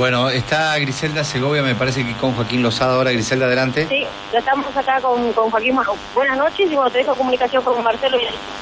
Bueno, está Griselda Segovia, me parece que con Joaquín Lozada ahora. Griselda, adelante. Sí, ya estamos acá con Joaquín. Buenas noches, y bueno, te dejo comunicación con Marcelo.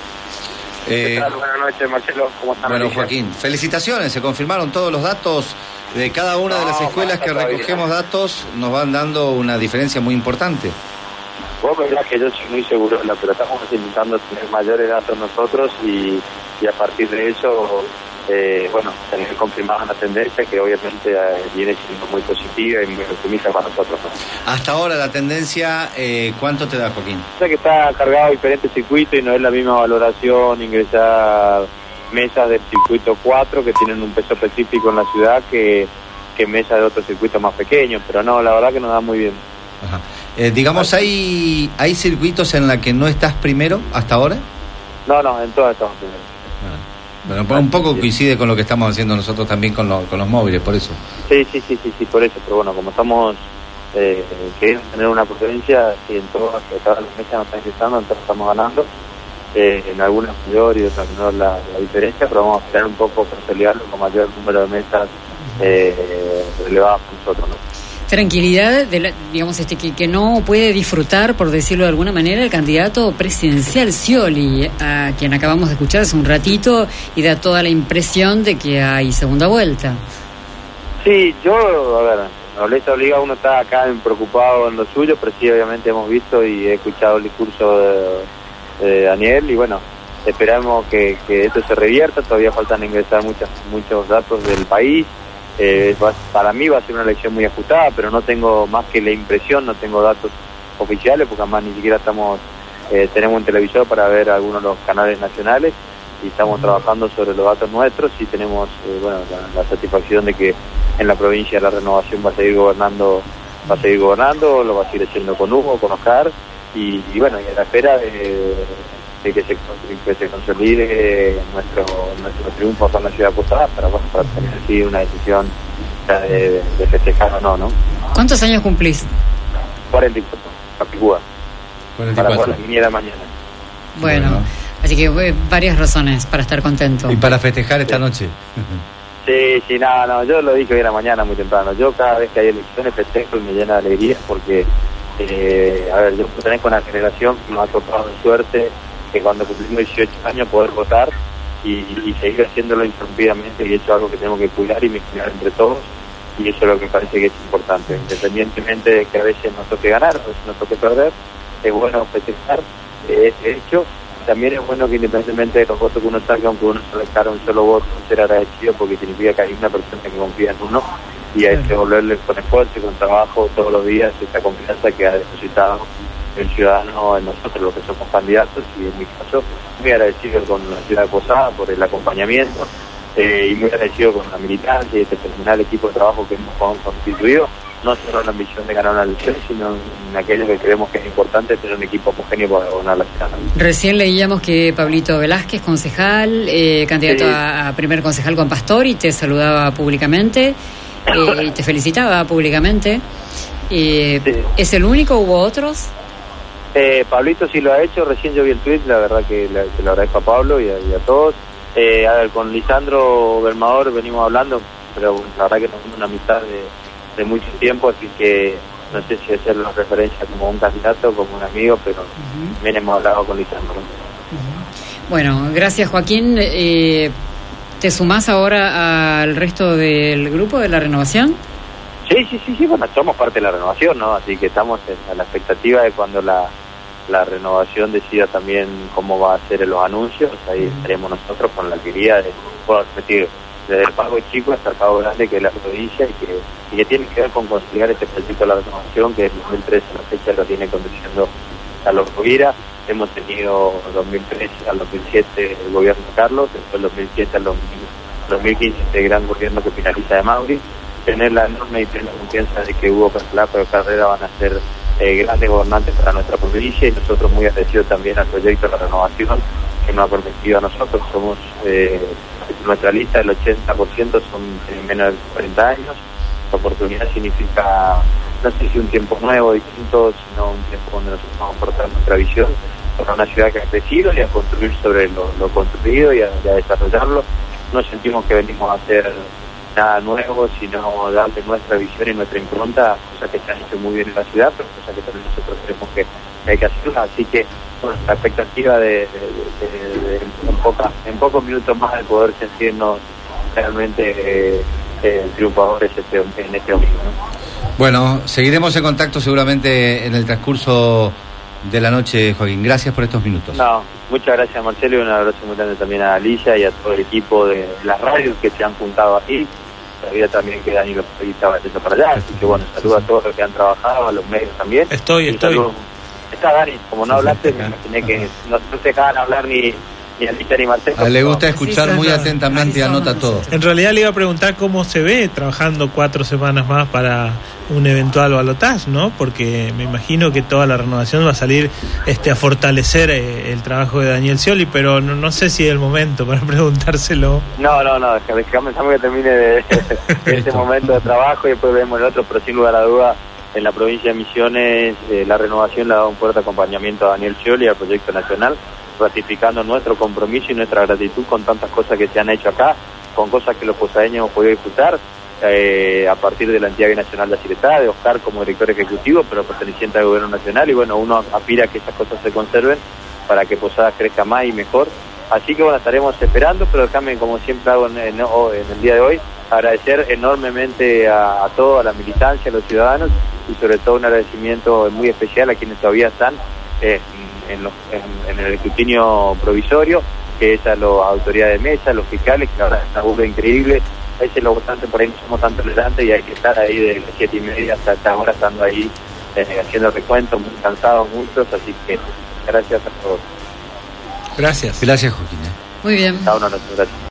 ¿Qué tal? Buenas noches, Marcelo, ¿cómo están? Bueno, Joaquín, felicitaciones, se confirmaron todos los datos de cada una de las escuelas que recogemos datos, nos van dando una diferencia muy importante. Vos verdad que yo soy muy seguro, pero estamos intentando tener mayores datos nosotros y a partir de eso, tener confirmada una tendencia que obviamente viene siendo muy positiva y muy optimista para nosotros, ¿no? Hasta ahora la tendencia, ¿cuánto te da, Joaquín? O sea que está cargado diferentes circuitos y no es la misma valoración ingresar mesas del circuito 4 que tienen un peso específico en la ciudad que mesas de otros circuitos más pequeños, pero no, la verdad que nos da muy bien. Ajá. Digamos, ¿hay circuitos en la que no estás primero hasta ahora? No, en todas estamos primero. Bueno, un poco coincide con lo que estamos haciendo nosotros también con los móviles, por eso. Sí, por eso, pero bueno, como estamos queriendo tener una preferencia, sí, en todas las mesas nos están ingresando, entonces estamos ganando, en algunas mayor y otras menor la diferencia, pero vamos a esperar un poco consolidarlo con mayor número de mesas relevadas por nosotros, ¿no? Tranquilidad, que no puede disfrutar, por decirlo de alguna manera, el candidato presidencial Scioli, a quien acabamos de escuchar hace un ratito, y da toda la impresión de que hay segunda vuelta. Sí, no les obliga, uno está acá preocupado en lo suyo, pero sí, obviamente hemos visto y he escuchado el discurso de Daniel, y bueno, esperamos que esto se revierta. Todavía faltan ingresar muchos datos del país. Para mí va a ser una elección muy ajustada, pero no tengo más que la impresión, no tengo datos oficiales, porque además ni siquiera tenemos un televisor para ver algunos de los canales nacionales, y estamos trabajando sobre los datos nuestros, y tenemos la satisfacción de que en la provincia la Renovación va a seguir gobernando, lo va a seguir haciendo con Hugo, con Oscar, y a la espera de que se consolide nuestro triunfo acá en la ciudad de Posada para tener así una decisión de festejar o no. ¿Cuántos años cumplís? 44, Capicúa. 44. Para la viniera mañana. Bueno, así que varias razones para estar contento. Y para festejar esta noche. Sí, no, yo lo dije hoy en la mañana muy temprano. Yo cada vez que hay elecciones festejo y me llena de alegría porque, yo pertenezco a una generación que nos ha tocado de suerte que cuando cumplimos 18 años poder votar y seguir haciéndolo interrumpidamente, y eso es algo que tenemos que cuidar y mejorar entre todos, y eso es lo que me parece que es importante, independientemente de que a veces nos toque ganar, a veces nos toque perder. Es bueno festejar ese hecho. También es bueno que independientemente de los votos que uno saque, aunque uno solo sacara un solo voto, ser agradecido, porque significa que hay una persona que confía en uno, y hay que devolverle con esfuerzo y con trabajo todos los días esa confianza que ha depositado el ciudadano en nosotros, los que somos candidatos, y en mi caso muy agradecido con la ciudad de Posada por el acompañamiento, y muy agradecido con la militancia y este fenomenal equipo de trabajo que hemos constituido, no solo en la ambición de ganar una elección, sino en aquello que creemos que es importante, tener un equipo homogéneo para gobernar la ciudad. Recién leíamos que Pablito Velázquez, concejal, candidato a primer concejal con Pastori, te saludaba públicamente y te felicitaba públicamente. ¿Es el único o hubo otros? Pablito sí lo ha hecho, recién yo vi el tweet, la verdad que le agradezco a Pablo y a todos. Con Lisandro Bermador venimos hablando, pero la verdad que tenemos una amistad de mucho tiempo, así que no sé si hacerlo referencia como un candidato o como un amigo, pero también hemos hablado con Lisandro. Bueno, gracias, Joaquín. ¿Te sumás ahora al resto del grupo de la Renovación? Sí, bueno, somos parte de la Renovación, ¿no? Así que estamos a la expectativa de cuando la Renovación decida también cómo va a hacer los anuncios. Ahí estaremos nosotros con la alegría de, puedo repetir, desde el pago chico hasta el pago grande, que es la provincia, y que tiene que ver con consolidar este proyecto de la Renovación, que en 2013 a la fecha lo tiene conduciendo Carlos Rovira. Hemos tenido 2013 al 2007 el gobierno de Carlos, después el 2007 al 2015 este gran gobierno que finaliza de Mauri. Tener la enorme y plena confianza de que Hugo Castellanos y Carrera van a ser grandes gobernantes para nuestra provincia, y nosotros muy agradecidos también al proyecto de la Renovación que nos ha permitido a nosotros. Somos nuestra lista, el 80% son menos de 40 años. La oportunidad significa, no sé si un tiempo nuevo, distinto, sino un tiempo donde nosotros vamos a aportar nuestra visión para una ciudad que ha crecido y a construir sobre lo construido y a desarrollarlo. No sentimos que venimos a hacer nada nuevo, sino darle nuestra visión y nuestra impronta, cosas que se han hecho muy bien en la ciudad, pero cosas que también nosotros creemos que hay que hacerlas. Así que bueno, la expectativa de en pocos minutos más de poder sentirnos realmente triunfadores en este domingo, ¿no? Bueno, seguiremos en contacto seguramente en el transcurso de la noche, Joaquín. Gracias por estos minutos. No, muchas gracias, Marcelo, y un abrazo muy grande también a Alicia y a todo el equipo de las radios que se han juntado aquí. Sabía también que Dani estaba atento para allá, así que bueno, saludo a todos los que han trabajado, a los medios también. Estoy. Está Dani, como no hablaste, me imaginé que no te dejaban hablar ni Alicia ni Marcelo. Le gusta escuchar muy atentamente y anota todo. En realidad le iba a preguntar cómo se ve trabajando 4 semanas más para un eventual balotaje, ¿no? Porque me imagino que toda la renovación va a salir a fortalecer el trabajo de Daniel Scioli, pero no sé si es el momento para preguntárselo. No, déjame que termine de este momento de trabajo y después vemos el otro, pero sin lugar a duda, en la provincia de Misiones la renovación le ha dado un fuerte acompañamiento a Daniel Scioli y al proyecto nacional, ratificando nuestro compromiso y nuestra gratitud con tantas cosas que se han hecho acá, con cosas que los posadeños hemos podido disfrutar a partir de la entidad nacional de Acireta, de Oscar como director ejecutivo, pero perteneciente al gobierno nacional, y bueno, uno aspira a que esas cosas se conserven para que Posadas crezca más y mejor. Así que bueno, estaremos esperando, pero déjame, como siempre hago en el día de hoy, agradecer enormemente a toda la militancia, a los ciudadanos, y sobre todo un agradecimiento muy especial a quienes todavía están en el escrutinio provisorio, que es a las autoridades de mesa, a los fiscales, que la verdad es una burla increíble. A veces los votantes por ahí no somos tan tolerantes y hay que estar ahí de las 7:30 hasta esta hora, estando ahí haciendo recuentos, muy cansados muchos, así que gracias a todos. Gracias. Gracias, Joaquín. Muy bien. Chao, una noche, gracias.